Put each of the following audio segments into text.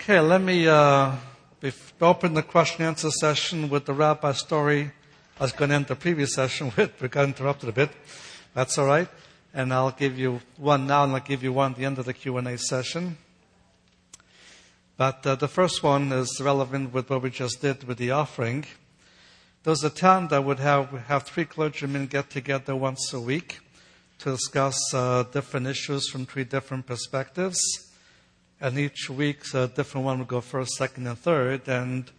Okay, let me open the question and answer session with the rabbi story I was going to end the previous session with. We got interrupted a bit. That's all right. And I'll give you one now, and I'll give you one at the end of the Q&A session. But the first one is relevant with what we just did with the offering. There was a town that would have three clergymen get together once a week to discuss different issues from three different perspectives. And each week, a different one would go first, second, and third. And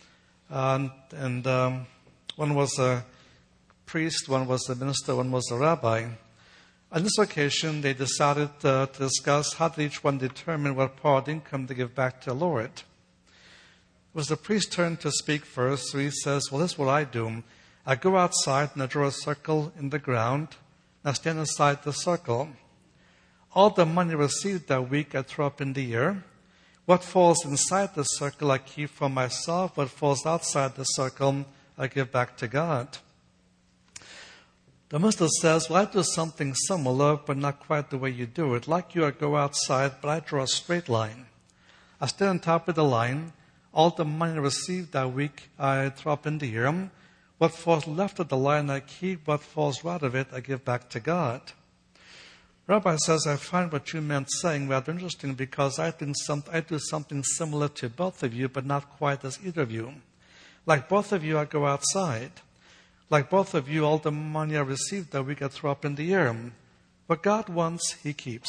one was a priest, one was a minister, one was a rabbi. On this occasion, they decided to discuss how did each one determine what part of income to give back to the Lord. It was the priest's turn to speak first, so he says, well, this is what I do. I go outside and I draw a circle in the ground, and I stand inside the circle. All the money received that week I throw up in the air. What falls inside the circle I keep for myself. What falls outside the circle I give back to God. The minister says, well, I do something similar, but not quite the way you do it. Like you, I go outside, but I draw a straight line. I stand on top of the line. All the money received that week I throw up in the air. What falls left of the line I keep. What falls right of it I give back to God. Rabbi says, I find what you meant saying rather interesting because I do something similar to both of you, but not quite as either of you. Like both of you, I go outside. Like both of you, all the money I received that week I throw up in the air. What God wants, He keeps.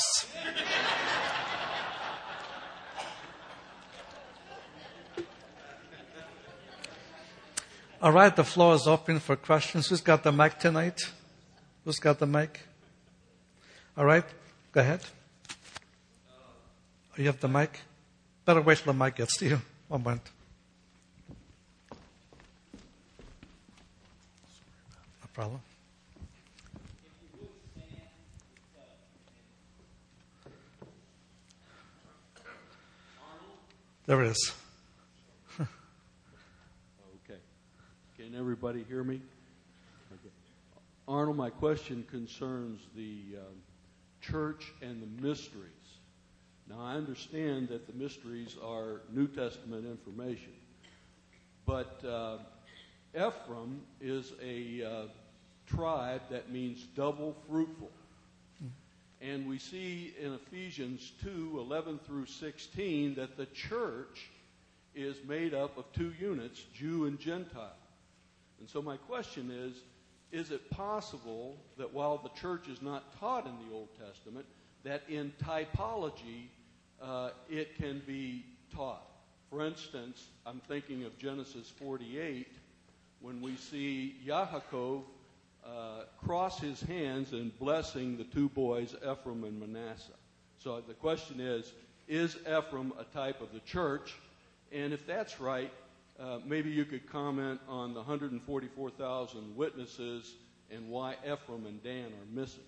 All right, the floor is open for questions. Who's got the mic tonight? Who's got the mic? All right, go ahead. You have the mic? Better wait till the mic gets to you. 1 moment. No problem. There it is. Okay. Can everybody hear me? Okay. Arnold, my question concerns the church and the mysteries. Now, I understand that the mysteries are New Testament information, but Ephraim is a tribe that means double fruitful. And we see in Ephesians 2:11 through 16 that the church is made up of two units, Jew and Gentile. And so my question is it possible that while the church is not taught in the Old Testament, that in typology it can be taught? For instance, I'm thinking of Genesis 48 when we see Yaakov cross his hands in blessing the two boys, Ephraim and Manasseh. So the question is Ephraim a type of the church? And if that's right, maybe you could comment on the 144,000 witnesses and why Ephraim and Dan are missing.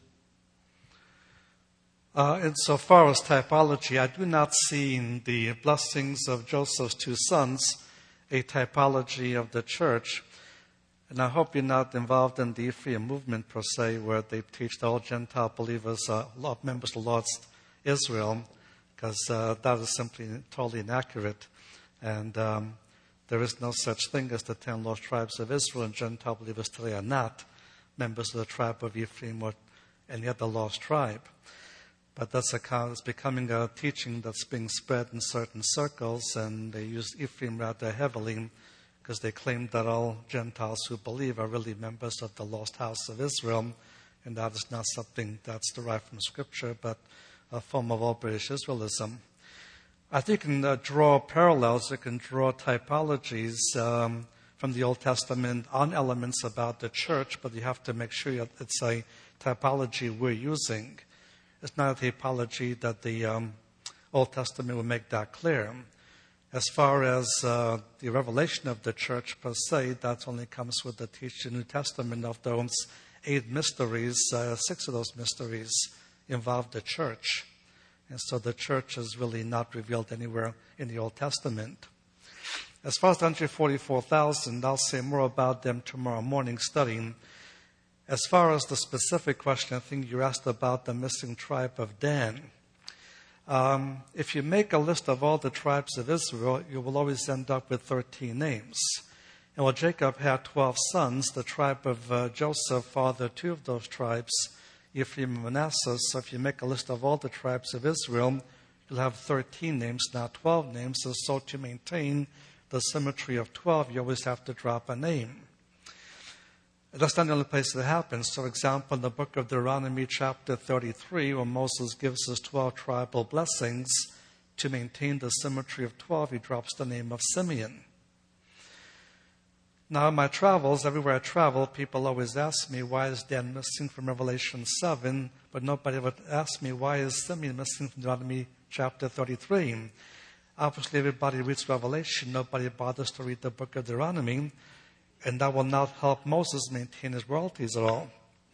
Insofar as typology, I do not see in the blessings of Joseph's two sons a typology of the church. And I hope you're not involved in the Ephraim movement per se, where they teach the all Gentile believers, members of the Lord's Israel, because that is simply totally inaccurate. And there is no such thing as the 10 lost tribes of Israel, and Gentile believers today are not members of the tribe of Ephraim or any other lost tribe. But it's becoming a teaching that's being spread in certain circles, and they use Ephraim rather heavily because they claim that all Gentiles who believe are really members of the lost house of Israel, and that is not something that's derived from Scripture, but a form of all British Israelism. I think you can draw parallels, you can draw typologies from the Old Testament on elements about the church, but you have to make sure it's a typology we're using. It's not a typology that the Old Testament would make that clear. As far as the revelation of the church per se, that only comes with the teaching New Testament of those 8 mysteries. 6 of those mysteries involve the church. And so the church is really not revealed anywhere in the Old Testament. As far as the 144,000, I'll say more about them tomorrow morning studying. As far as the specific question, I think you asked about the missing tribe of Dan. If you make a list of all the tribes of Israel, you will always end up with 13 names. And while Jacob had 12 sons, the tribe of Joseph fathered 2 of those tribes, Ephraim and Manasseh. So if you make a list of all the tribes of Israel, you'll have 13 names, not 12 names. So to maintain the symmetry of 12, you always have to drop a name. That's not the only place that happens. For example, in the book of Deuteronomy chapter 33, where Moses gives us 12 tribal blessings, to maintain the symmetry of 12, he drops the name of Simeon. Now, in my travels, everywhere I travel, people always ask me, why is Dan missing from Revelation 7? But nobody ever asked me, why is Simeon missing from Deuteronomy chapter 33? Obviously, everybody reads Revelation. Nobody bothers to read the book of Deuteronomy. And that will not help Moses maintain his royalties at all.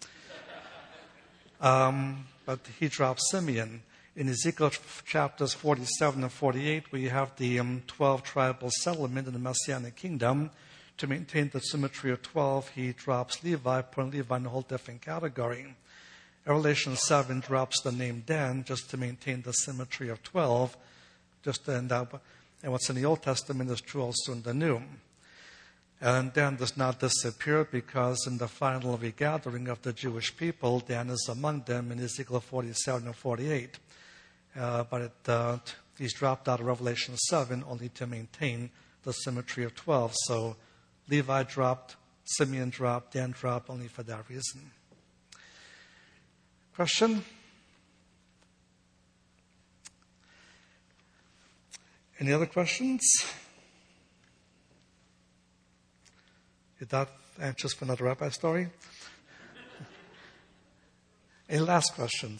But he drops Simeon. In Ezekiel chapters 47 and 48, we have the 12 tribal settlement in the Messianic kingdom. To maintain the symmetry of 12, he drops Levi, putting Levi in a whole different category. Revelation 7 drops the name Dan just to maintain the symmetry of 12. And what's in the Old Testament is true also in the New. And Dan does not disappear because in the final regathering of the Jewish people, Dan is among them in Ezekiel 47 and 48. But he's dropped out of Revelation 7 only to maintain the symmetry of 12. So Levi dropped, Simeon dropped, Dan dropped only for that reason. Question? Any other questions? You're not anxious for another rabbi story? Any last questions?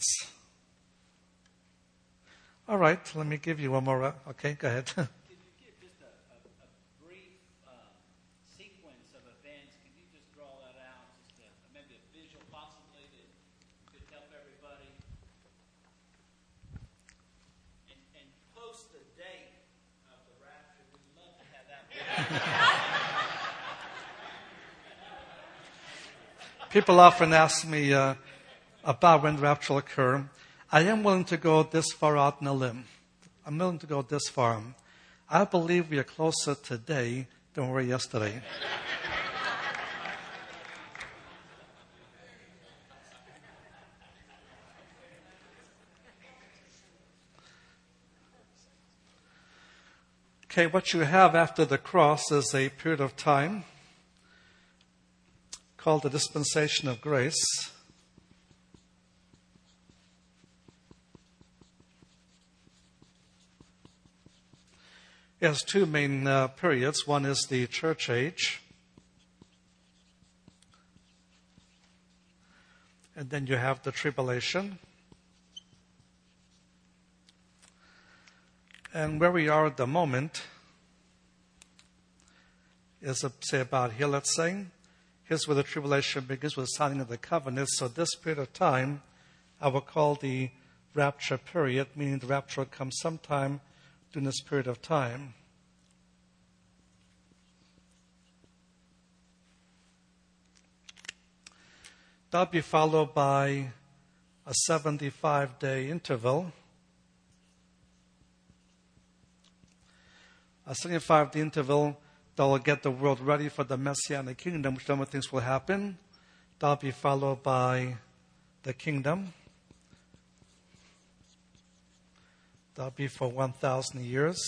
All right, let me give you one more. Okay, go ahead. Could you give just a brief sequence of events? Could you just draw that out? Just maybe a visual possibly that could help everybody? And post the date of the rapture. We'd love to have that. People often ask me about when the rapture will occur. I am willing to go this far out in a limb. I'm willing to go this far. I believe we are closer today than we were yesterday. Okay, what you have after the cross is a period of time called the dispensation of grace. It has 2 main periods. One is the church age, and then you have the tribulation. And where we are at the moment is, say, about here, let's say. Here's where the tribulation begins with the signing of the covenant. So this period of time, I will call the rapture period, meaning the rapture will come sometime during this period of time. That'll be followed by a 75-day interval. A 75-day interval that will get the world ready for the Messianic kingdom, which some things will happen. That'll be followed by the kingdom. That'll be for 1,000 years.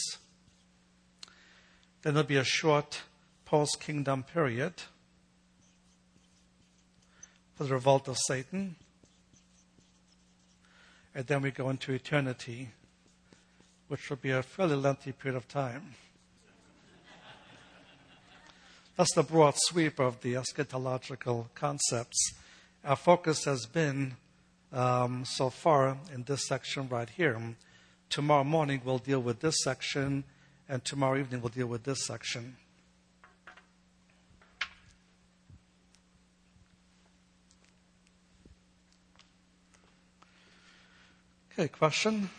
Then there'll be a short post-kingdom period for the revolt of Satan. And then we go into eternity, which will be a fairly lengthy period of time. That's the broad sweep of the eschatological concepts. Our focus has been, so far, in this section right here. Tomorrow morning we'll deal with this section, and tomorrow evening we'll deal with this section. Okay, question?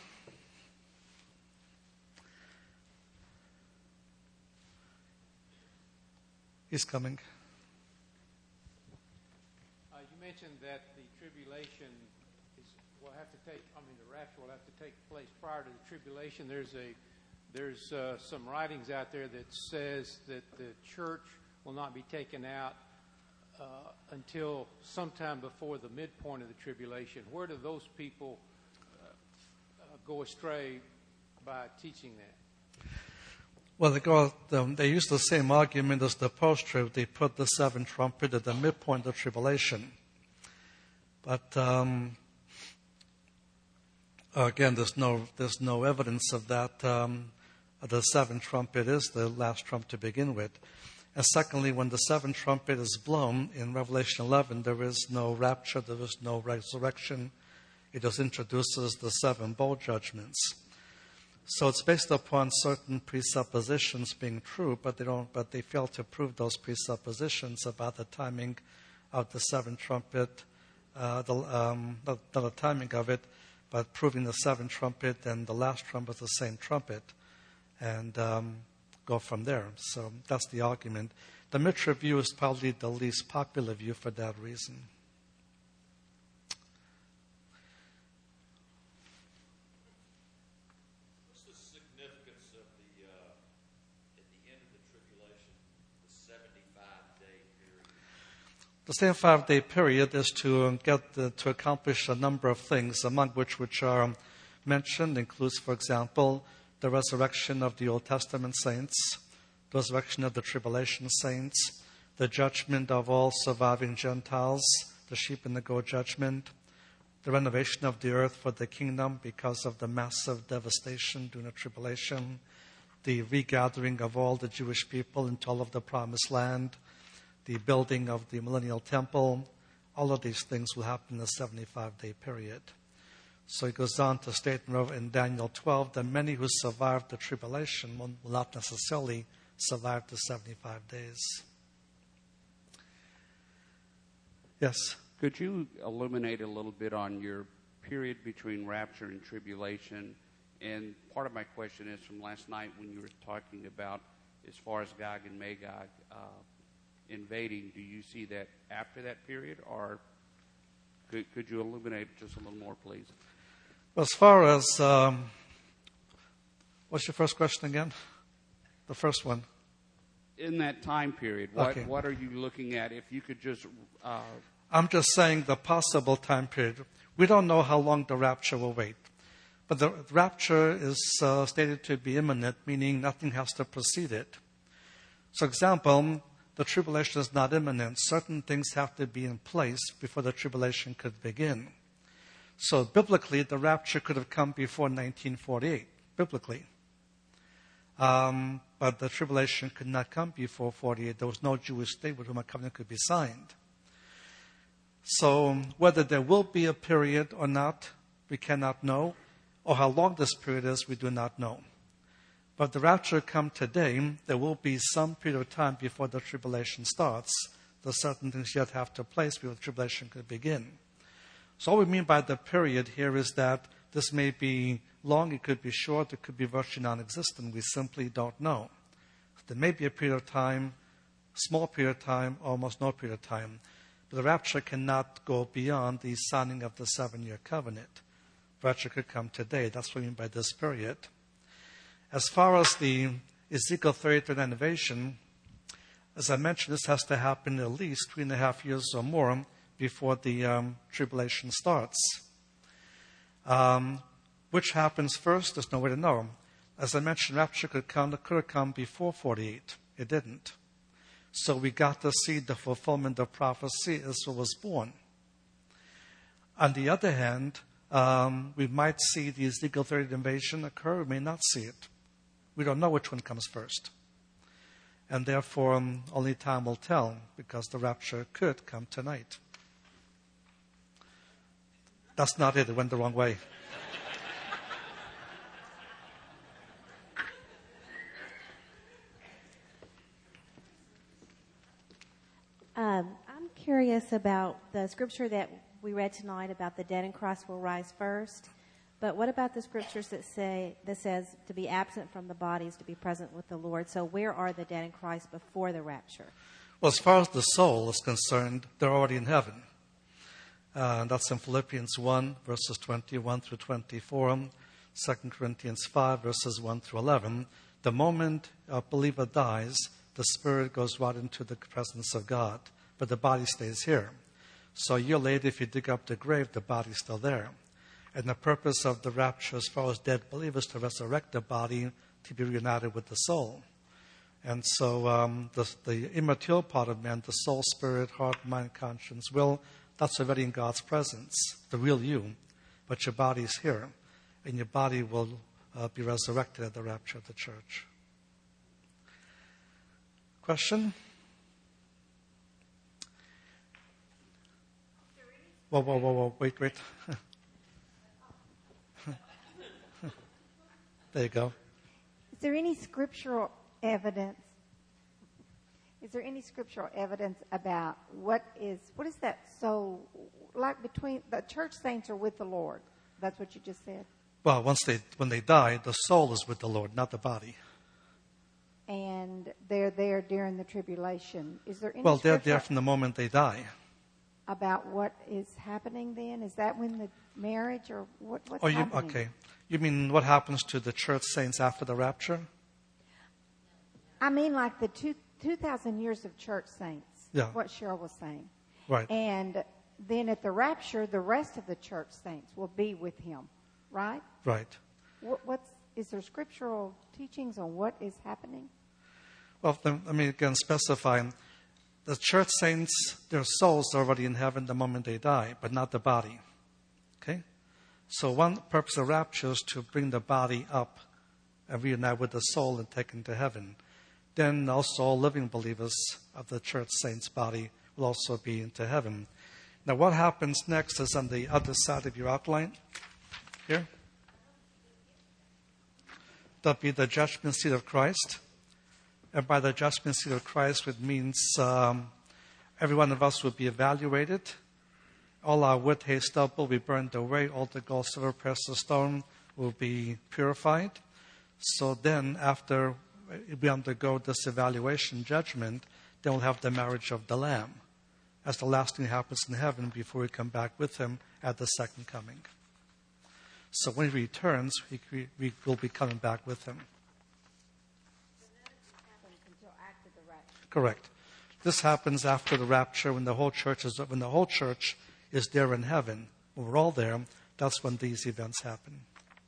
He's coming. You mentioned that the tribulation is will have to take, the rapture will have to take place prior to the tribulation. There's some writings out there that says that the church will not be taken out until sometime before the midpoint of the tribulation. Where do those people go astray by teaching that? Well, they use the same argument as the post-trib. They put the seventh trumpet at the midpoint of the tribulation. But again, there's no evidence of that. The seventh trumpet is the last trump to begin with. And secondly, when the seventh trumpet is blown in Revelation 11, there is no rapture, there is no resurrection. It just introduces the seven bowl judgments. So it's based upon certain presuppositions being true, but they fail to prove those presuppositions about the timing of the seventh trumpet, the timing of it, but proving the seventh trumpet and the last trumpet the same trumpet, and go from there. So that's the argument. The Mitra view is probably the least popular view for that reason. What's the significance of at the end of the tribulation, the 75-day period? The 75-day period is to accomplish a number of things, among which are mentioned includes, for example, the resurrection of the Old Testament saints, the resurrection of the tribulation saints, the judgment of all surviving Gentiles, the sheep and the goat judgment, the renovation of the earth for the kingdom because of the massive devastation during the tribulation, the regathering of all the Jewish people into all of the promised land, the building of the millennial temple. All of these things will happen in the 75-day period. So he goes on to state in Daniel 12 that many who survived the tribulation will not necessarily survive the 75 days. Yes? Could you illuminate a little bit on your period between rapture and tribulation? And part of my question is from last night when you were talking about as far as Gog and Magog invading, do you see that after that period? Or could you illuminate just a little more, please? As far as, what's your first question again? The first one. In that time period, what are you looking at? If you could just... I'm just saying the possible time period. We don't know how long the rapture will wait. But the rapture is stated to be imminent, meaning nothing has to precede it. So, example, the tribulation is not imminent. Certain things have to be in place before the tribulation could begin. So biblically, the rapture could have come before 1948, biblically. But the tribulation could not come before 48. There was no Jewish state with whom a covenant could be signed. So whether there will be a period or not, we cannot know. Or how long this period is, we do not know. But if the rapture come today, there will be some period of time before the tribulation starts. There are certain things yet have to place before the tribulation could begin. So all we mean by the period here is that this may be long, it could be short, it could be virtually non-existent. We simply don't know. There may be a period of time, small period of time, almost no period of time. But the rapture cannot go beyond the signing of the 7-year covenant. Rapture could come today. That's what we mean by this period. As far as the Ezekiel 33rd innovation, as I mentioned, this has to happen at least 3.5 years or more before the tribulation starts. Which happens first, there's no way to know. As I mentioned, rapture could have come before 48. It didn't. So we got to see the fulfillment of prophecy as it was born. On the other hand, we might see the Ezekiel 30 invasion occur, we may not see it. We don't know which one comes first. And therefore, only time will tell, because the rapture could come tonight. That's not it. It went the wrong way. I'm curious about the scripture that we read tonight about the dead in Christ will rise first. But what about the scriptures that says to be absent from the body is to be present with the Lord? So where are the dead in Christ before the rapture? Well, as far as the soul is concerned, they're already in heaven. That's in Philippians 1, verses 21 through 24, 2 Corinthians 5, verses 1 through 11. The moment a believer dies, the spirit goes right into the presence of God, but the body stays here. So a year later, if you dig up the grave, the body's still there. And the purpose of the rapture as far as dead believers to resurrect the body to be reunited with the soul. And so the immaterial part of man, the soul, spirit, heart, mind, conscience, will, that's already in God's presence, the real you. But your body's here, and your body will be resurrected at the rapture of the church. Question? Whoa, wait. There you go. Is there any scriptural evidence? Is there any scriptural evidence about what is that soul like between the church saints are with the Lord? That's what you just said. Well, when they die, the soul is with the Lord, not the body. And they're there during the tribulation. Is there any? Well, they're there from the moment they die. About what is happening then? Is that when the marriage or what's happening? Okay. You mean what happens to the church saints after the rapture? I mean like the 2,000 years of church saints. Yeah. What Cheryl was saying. Right. And then at the rapture, the rest of the church saints will be with him, right? Right. Is there scriptural teachings on what is happening? Well, let me again specify. The church saints, their souls are already in heaven the moment they die, but not the body. Okay? So one purpose of rapture is to bring the body up and reunite with the soul and take into heaven. Then also all living believers of the church saints' body will also be into heaven. Now what happens next is on the other side of your outline. Here. That'll be the judgment seat of Christ. And by the judgment seat of Christ, it means every one of us will be evaluated. All our wood, hay, stubble will be burned away. All the gold, silver, precious stone will be purified. So then, after we undergo this evaluation judgment, then we'll have the marriage of the Lamb, as the last thing happens in heaven before we come back with Him at the second coming. So when He returns, we will be coming back with Him. Correct. This happens after the rapture when the whole church is there in heaven. When we're all there, that's when these events happen.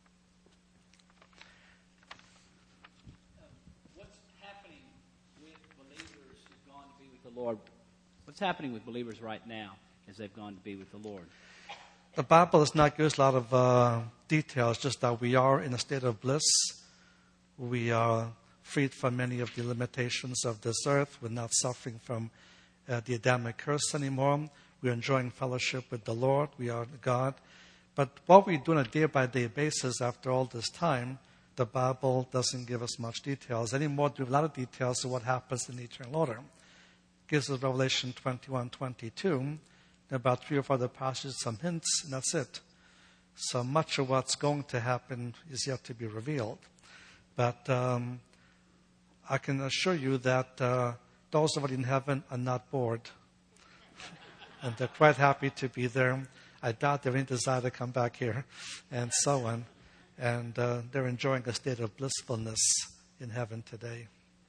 What's happening with believers who've gone to be with the Lord? What's happening with believers right now as they've gone to be with the Lord? The Bible does not give us a lot of details, just that we are in a state of bliss. We are freed from many of the limitations of this earth. We're not suffering from the Adamic curse anymore. We're enjoying fellowship with the Lord. We are God. But what we do on a day-by-day basis after all this time, the Bible doesn't give us much details anymore. We have a lot of details of what happens in the eternal order. It gives us Revelation 21:22. About 3 or 4 other passages, some hints, and that's it. So much of what's going to happen is yet to be revealed. But I can assure you that those already in heaven are not bored. And they're quite happy to be there. I doubt they have any desire to come back here, and so on. And they're enjoying a state of blissfulness in heaven today.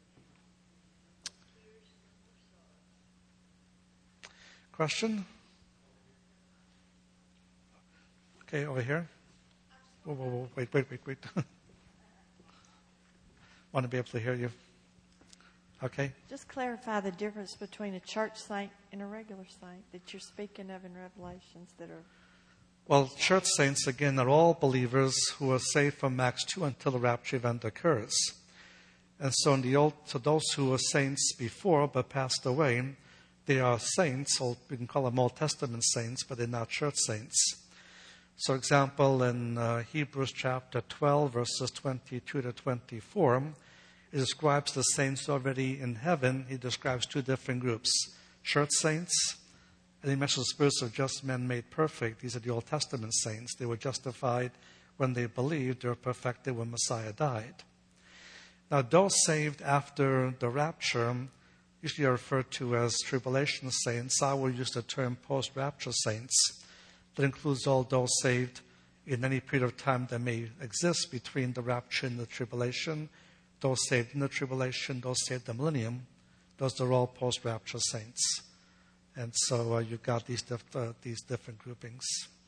Question? Okay, over here. Whoa, wait. Want to be able to hear you. Okay. Just clarify the difference between a church saint and a regular saint that you're speaking of in Revelations that are... Well, church saints, again, are all believers who are saved from Acts 2 until the rapture event occurs. And so so those who were saints before but passed away, they are saints, or we can call them Old Testament saints, but they're not church saints. So, example, in Hebrews chapter 12, verses 22 to 24, it describes the saints already in heaven. He describes 2 different groups, church saints, and he mentions the spirits of just men made perfect. These are the Old Testament saints. They were justified when they believed. They were perfected when Messiah died. Now, those saved after the rapture usually are referred to as tribulation saints. I will use the term post-rapture saints. That includes all those saved in any period of time that may exist between the rapture and the tribulation, those saved in the tribulation, those saved in the millennium. Those are all post-rapture saints. And so you've got these different groupings.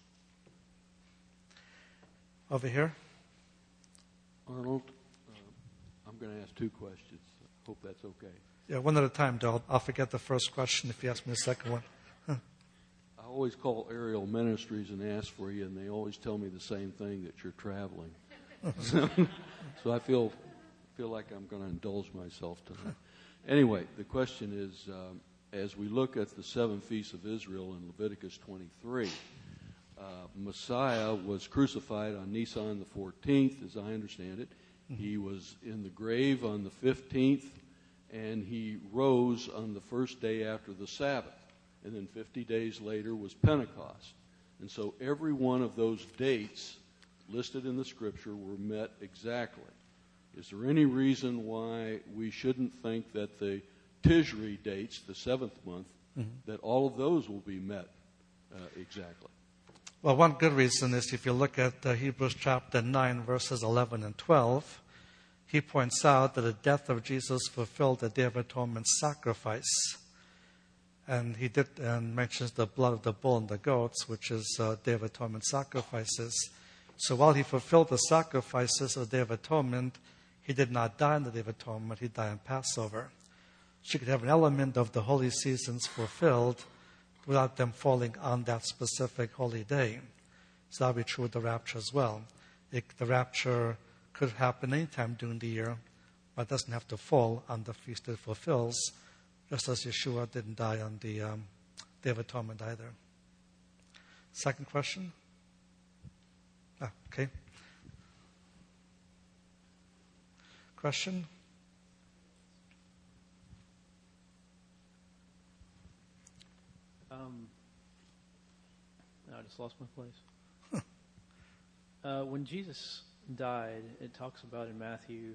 Over here. Arnold, I'm going to ask two questions. I hope that's okay. Yeah, one at a time, though. I'll forget the first question if you ask me the second one. I always call Ariel Ministries and ask for you, and they always tell me the same thing, that you're traveling. So I feel like I'm going to indulge myself tonight. Anyway, the question is, as we look at the 7 feasts of Israel in Leviticus 23, Messiah was crucified on Nisan the 14th, as I understand it. He was in the grave on the 15th, and he rose on the first day after the Sabbath. And then 50 days later was Pentecost. And so every one of those dates listed in the Scripture were met exactly. Is there any reason why we shouldn't think that the Tishri dates, the 7th month, that all of those will be met exactly? Well, one good reason is if you look at Hebrews chapter 9, verses 11 and 12, he points out that the death of Jesus fulfilled the Day of Atonement sacrifice. And he did and mentions the blood of the bull and the goats, which is Day of Atonement sacrifices. So while he fulfilled the sacrifices of the Day of Atonement, he did not die on the Day of Atonement. He died on Passover. So you could have an element of the holy seasons fulfilled without them falling on that specific holy day. So that would be true with the rapture as well. The rapture could happen anytime during the year, but it doesn't have to fall on the feast it fulfills, just as Yeshua didn't die on the Day of Atonement either. Second question? Okay. Question? I just lost my place. When Jesus died, it talks about in Matthew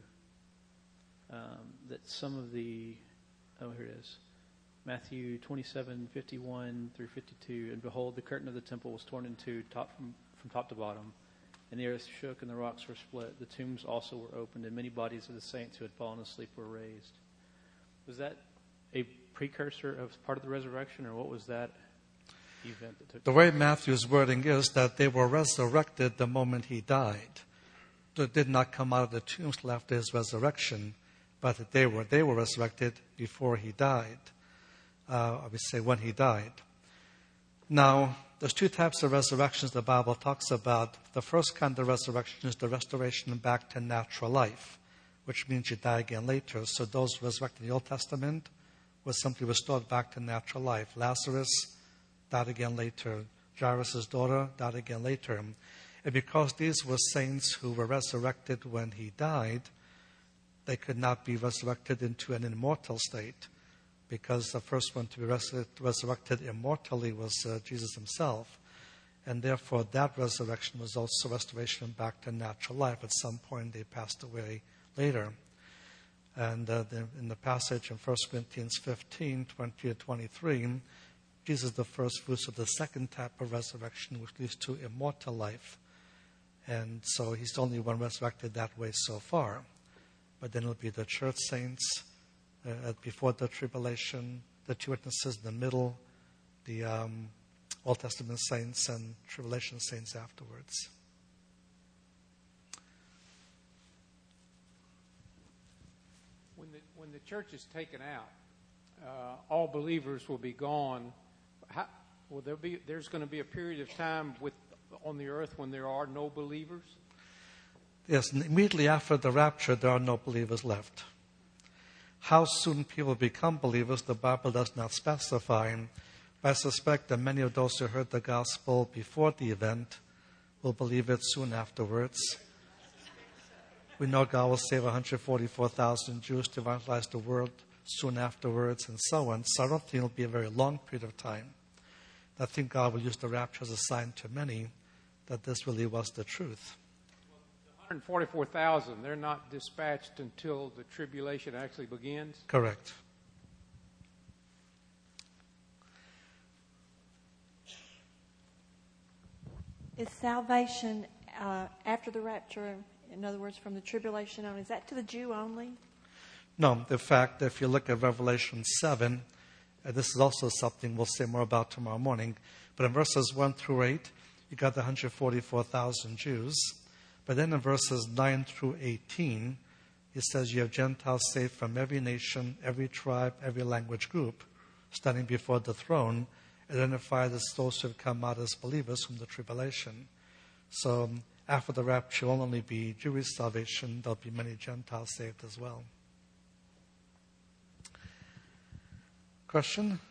that some of the, here it is, Matthew 27:51 through 52, and behold, the curtain of the temple was torn in two, from top to bottom, and the earth shook and the rocks were split. The tombs also were opened, and many bodies of the saints who had fallen asleep were raised. Was that a precursor of part of the resurrection, or what was that event that took place? The way Matthew's wording is that they were resurrected the moment he died. They did not come out of the tombs till after his resurrection, but that they were resurrected before he died. I would say when he died. Now, there's two types of resurrections the Bible talks about. The first kind of resurrection is the restoration back to natural life, which means you die again later. So those resurrected in the Old Testament were simply restored back to natural life. Lazarus died again later. Jairus' daughter died again later. And because these were saints who were resurrected when he died, they could not be resurrected into an immortal state, because the first one to be resurrected immortally was Jesus himself. And therefore, that resurrection was also restoration back to natural life. At some point, they passed away later. And in the passage in 1 Corinthians 15, 20 to 23, Jesus is the first fruits of the second type of resurrection, which leads to immortal life. And so he's the only one resurrected that way so far. But then it'll be the church saints before the tribulation, the two witnesses in the middle, the Old Testament saints and tribulation saints afterwards. When the church is taken out, all believers will be gone. There's going to be a period of time on the earth when there are no believers? Yes, and immediately after the rapture, there are no believers left. How soon people become believers, the Bible does not specify. But I suspect that many of those who heard the gospel before the event will believe it soon afterwards. We know God will save 144,000 Jews to evangelize the world soon afterwards, and so on. So I don't think it'll be a very long period of time. I think God will use the rapture as a sign to many that this really was the truth. 144,000, they're not dispatched until the tribulation actually begins? Correct. Is salvation after the rapture, in other words, from the tribulation on, is that to the Jew only? No, in fact, if you look at Revelation 7, this is also something we'll say more about tomorrow morning, but in verses 1 through 8, you got the 144,000 Jews. But then in verses 9 through 18, it says you have Gentiles saved from every nation, every tribe, every language group, standing before the throne, identified as those who have come out as believers from the tribulation. So after the rapture will only be Jewish salvation, there'll be many Gentiles saved as well. Question?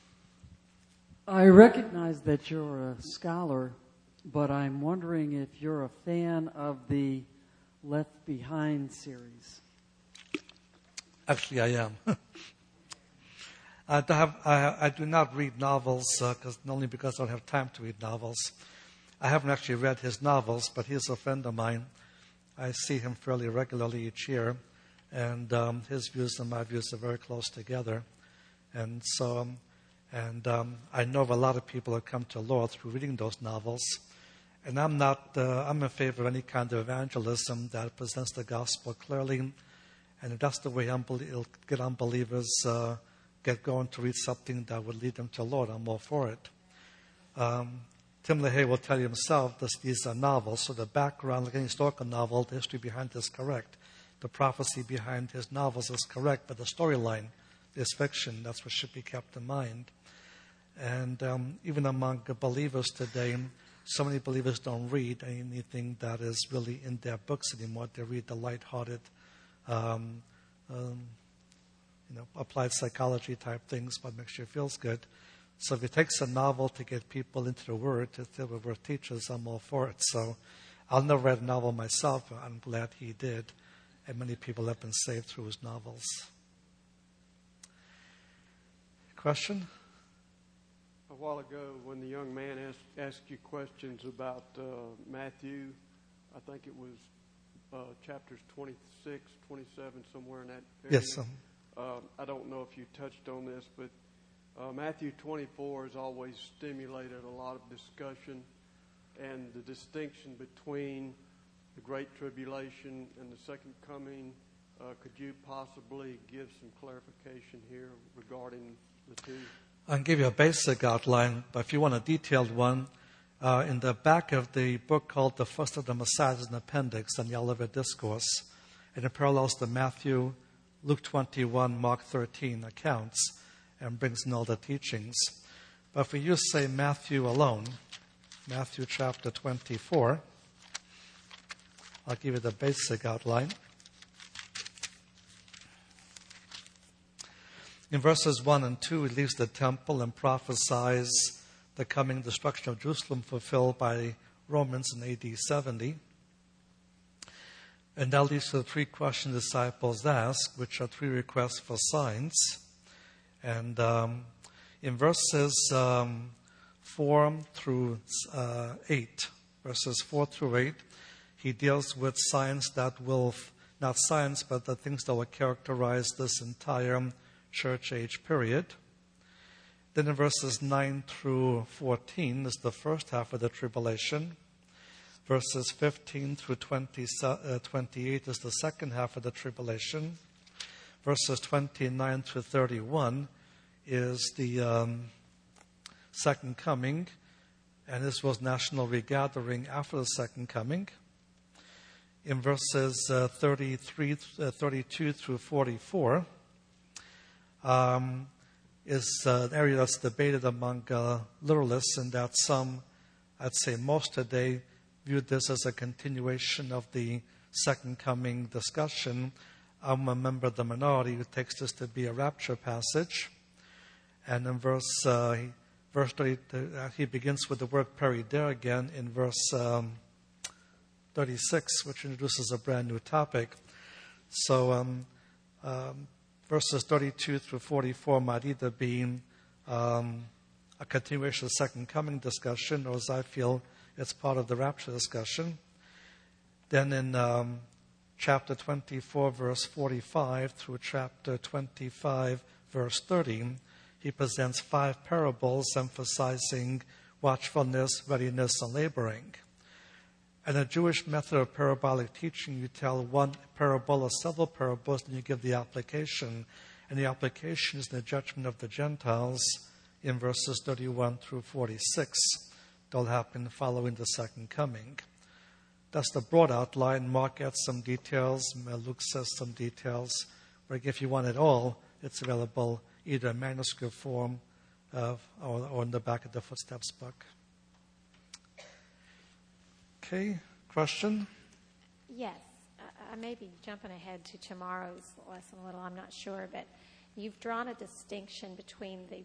I recognize that you're a scholar, but I'm wondering if you're a fan of the Left Behind series. Actually, I am. I do not read novels, only because I don't have time to read novels. I haven't actually read his novels, but he's a friend of mine. I see him fairly regularly each year, and his views and my views are very close together. And so, I know of a lot of people who come to the Lord through reading those novels. And I'm in favor of any kind of evangelism that presents the gospel clearly. And if that's the way it'll get unbelievers get going to read something that would lead them to the Lord, I'm all for it. Tim LaHaye will tell you himself that these are novels, so the background, like any historical novel, the history behind it is correct. The prophecy behind his novels is correct, but the storyline is fiction. That's what should be kept in mind. And even among believers today, so many believers don't read anything that is really in their books anymore. They read the lighthearted, applied psychology type things, what makes you feel good. So if it takes a novel to get people into the Word, to feel the Word teaches, I'm all for it. So I'll never read a novel myself, but I'm glad he did. And many people have been saved through his novels. Question? A while ago, when the young man asked you questions about Matthew, I think it was chapters 26, 27, somewhere in that area. Yes. I don't know if you touched on this, but Matthew 24 has always stimulated a lot of discussion, and the distinction between the Great Tribulation and the Second Coming. Could you possibly give some clarification here regarding the two? I'll give you a basic outline, but if you want a detailed one, in the back of the book called The First of the Messiah is an appendix on the Olivet Discourse, and it parallels the Matthew, Luke 21, Mark 13 accounts, and brings in all the teachings. But if we use, say, Matthew alone, Matthew chapter 24, I'll give you the basic outline. In verses 1 and 2, he leaves the temple and prophesies the coming destruction of Jerusalem fulfilled by Romans in AD 70. And that leads to the three questions disciples ask, which are three requests for signs. And in verses 4 through 8, he deals with signs that will, not signs, but the things that will characterize this entire church age period. Then in verses 9 through 14 is the first half of the tribulation. Verses 15 through 28 is the second half of the tribulation. Verses 29 through 31 is the second coming, and this was national regathering after the second coming. In verses 32 through 44 is an area that's debated among literalists, and that some, I'd say most today, viewed this as a continuation of the second coming discussion. I'm a member of the minority who takes this to be a rapture passage. And in verse 30, he begins with the word perider again in verse 36, which introduces a brand new topic. So verses 32 through 44 might either be a continuation of the second coming discussion, or as I feel, it's part of the rapture discussion. Then in chapter 24, verse 45 through chapter 25, verse 30, he presents 5 parables emphasizing watchfulness, readiness, and laboring. And a Jewish method of parabolic teaching, you tell one parable or several parables, and you give the application. And the application is the judgment of the Gentiles in verses 31 through 46. They'll happen following the second coming. That's the broad outline. Mark adds some details. Luke says some details. But if you want it all, it's available either in manuscript form or in the back of the Footsteps book. Okay, question? Yes. I may be jumping ahead to tomorrow's lesson a little, I'm not sure, but you've drawn a distinction between the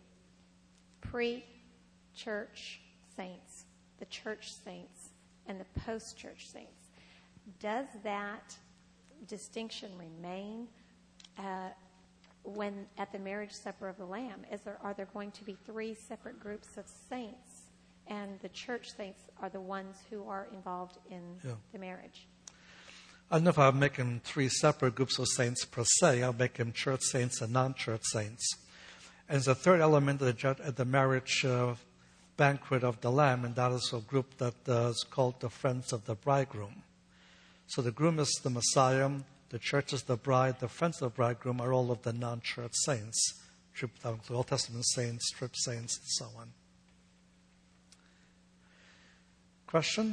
pre-church saints, the church saints, and the post-church saints. Does that distinction remain when at the marriage supper of the Lamb? Are there going to be three separate groups of saints? And the church saints are the ones who are involved in the marriage. I don't know if I'll make them three separate groups of saints per se. I'll make them church saints and non-church saints. And there's a third element at the marriage banquet of the Lamb, and that is a group that is called the Friends of the Bridegroom. So the groom is the Messiah, the church is the bride, the friends of the bridegroom are all of the non-church saints, the Old Testament saints, trib saints, and so on. Question?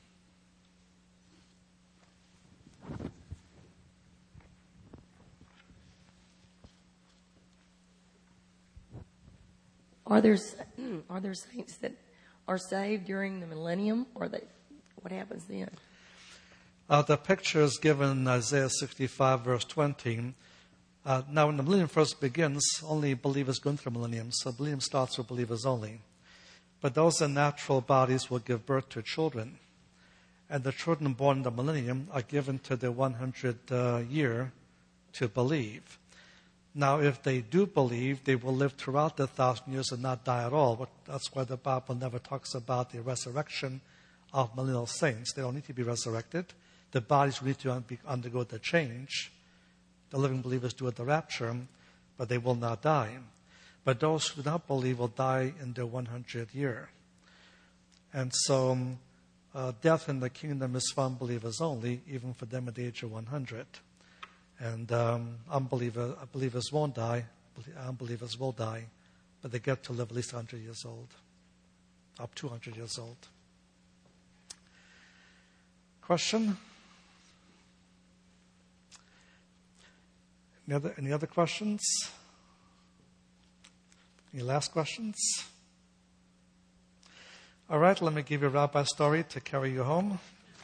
Are there saints that are saved during the millennium, or what happens then? The picture is given in Isaiah 65, verse 20. Now, when the millennium first begins, only believers go into the millennium, so the millennium starts with believers only. But those in natural bodies will give birth to children. And the children born in the millennium are given to the 100th year to believe. Now, if they do believe, they will live throughout the 1,000 years and not die at all. But that's why the Bible never talks about the resurrection of millennial saints. They don't need to be resurrected. The bodies will need to undergo the change. The living believers do at the rapture, but they will not die. But those who do not believe will die in their 100th year. And so death in the kingdom is for unbelievers only, even for them at the age of 100. And believers won't die, unbelievers will die, but they get to live at least 100 years old, up to 100 years old. Question? Any other questions? Any last questions? All right, let me give you a rabbi story to carry you home.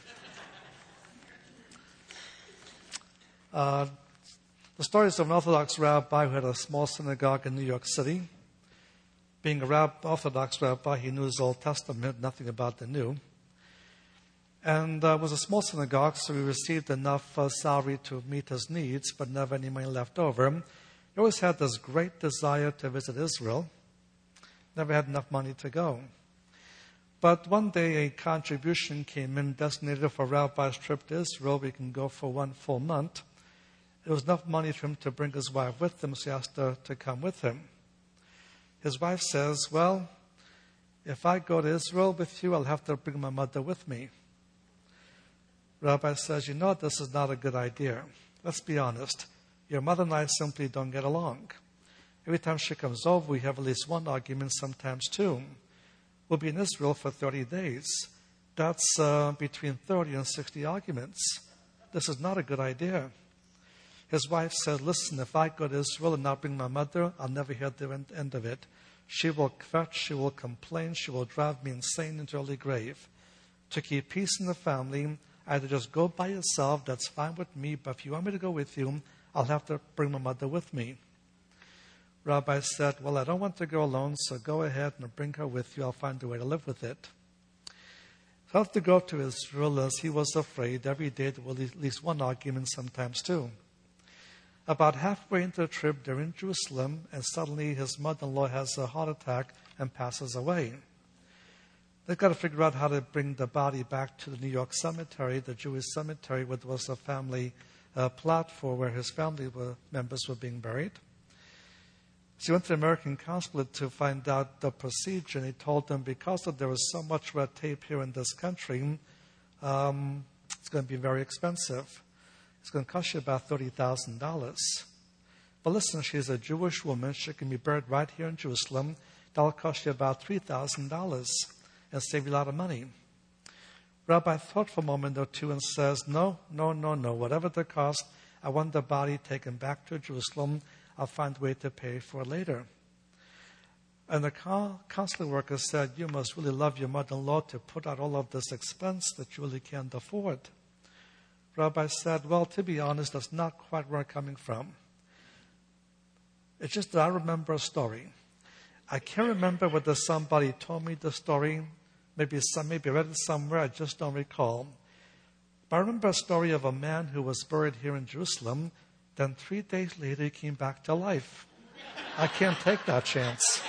The story is of an Orthodox rabbi who had a small synagogue in New York City. Being a Orthodox rabbi, he knew his Old Testament, nothing about the New. And it was a small synagogue, so he received enough salary to meet his needs, but never any money left over. He always had this great desire to visit Israel. Never had enough money to go. But one day a contribution came in designated for a rabbi's trip to Israel. We can go for 1 full month. There was enough money for him to bring his wife with him, so he asked her to come with him. His wife says, well, if I go to Israel with you, I'll have to bring my mother with me. Rabbi says, this is not a good idea. Let's be honest. Your mother and I simply don't get along. Every time she comes over, we have at least one argument, sometimes two. We'll be in Israel for 30 days. That's between 30 and 60 arguments. This is not a good idea. His wife said, listen, if I go to Israel and not bring my mother, I'll never hear the end of it. She will fret, she will complain, she will drive me insane into early grave. To keep peace in the family, either just go by yourself, that's fine with me, but if you want me to go with you, I'll have to bring my mother with me. Rabbi said, well, I don't want to go alone, so go ahead and bring her with you. I'll find a way to live with it. So I have to go to Israel, as he was afraid every day there will be at least one argument, sometimes two. About halfway into the trip, they're in Jerusalem, and suddenly his mother-in-law has a heart attack and passes away. They've got to figure out how to bring the body back to the New York cemetery, the Jewish cemetery, where there was a family plot for where his family members were being buried. So he went to the American consulate to find out the procedure, and he told them because there was so much red tape here in this country, it's going to be very expensive. It's going to cost you about $30,000. But listen, she's a Jewish woman. She can be buried right here in Jerusalem. That'll cost you about $3,000 and save you a lot of money. Rabbi thought for a moment or two and says, no. Whatever the cost, I want the body taken back to Jerusalem. I'll find a way to pay for it later. And the counseling worker said, you must really love your mother-in-law to put out all of this expense that you really can't afford. Rabbi said, well, to be honest, that's not quite where I'm coming from. It's just that I remember a story. I can't remember whether somebody told me the story. Maybe I read it somewhere. I just don't recall. But I remember a story of a man who was buried here in Jerusalem. Then 3 days later, he came back to life. I can't take that chance.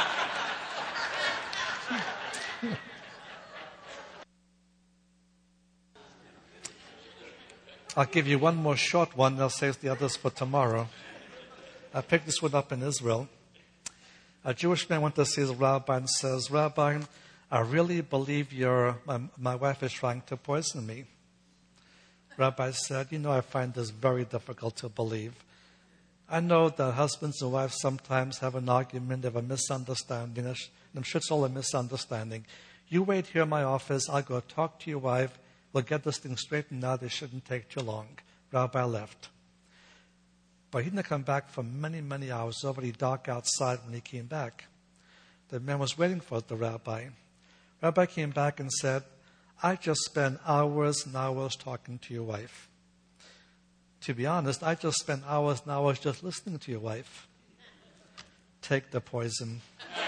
I'll give you one more short one. I'll save the others for tomorrow. I picked this one up in Israel. A Jewish man went to see his rabbi and says, Rabbi, I really believe my wife is trying to poison me. Rabbi said, I find this very difficult to believe. I know that husbands and wives sometimes have an argument, have a misunderstanding. I'm sure it's all a misunderstanding. You wait here in my office. I'll go talk to your wife. We'll get this thing straightened out. It shouldn't take too long. Rabbi left. But he didn't come back for many, many hours. It was already dark outside when he came back. The man was waiting for the rabbi. Rabbi came back and said, I just spent hours and hours talking to your wife. To be honest, I just spent hours and hours just listening to your wife. Take the poison.